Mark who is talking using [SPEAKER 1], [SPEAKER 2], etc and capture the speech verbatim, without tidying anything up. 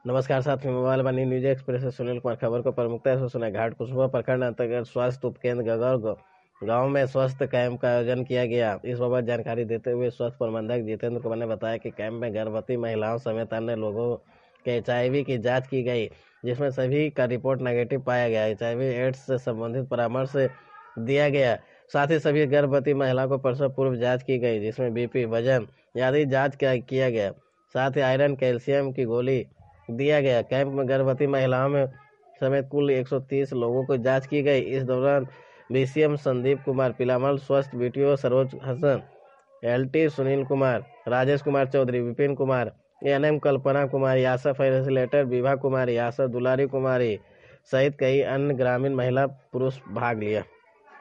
[SPEAKER 1] नमस्कार साथियों, मोबाइल बनी न्यूज एक्सप्रेस से सुनील कुमार। खबर को प्रमुखता से सुना। घाट कुसुम्भा प्रखंड अंतर्गत स्वास्थ्य उपकेंद्र गगौर गांव में स्वास्थ्य कैंप का आयोजन किया गया। इस बाबत जानकारी देते हुए स्वास्थ्य प्रबंधक जितेंद्र कुमार ने बताया कि कैंप में गर्भवती महिलाओं समेत अन्य लोगों के एच आई वी की जाँच की गई, जिसमें सभी का रिपोर्ट नेगेटिव पाया गया। एच आई वी एड्स से संबंधित परामर्श दिया गया। साथ ही सभी गर्भवती महिलाओं को प्रसव पूर्व जाँच की गई, जिसमें बी पी, वजन आदि जाँच किया गया। साथ ही आयरन, कैल्शियम की गोली दिया गया। कैंप में गर्भवती महिलाओं में समेत कुल एक सौ तीस लोगों को जांच की गई। इस दौरान B C M Sandeep Kumar, पिलामल स्वास्थ्य B T O Saroj Hasan, L T Sunil Kumar, Rajesh Kumar Chaudhary, Vipin Kumar, N M Kalpana Kumari, Asha facilitator Vibha Kumari, Asha Dulari Kumari सहित कई अन्य ग्रामीण महिला पुरुष भाग लिया।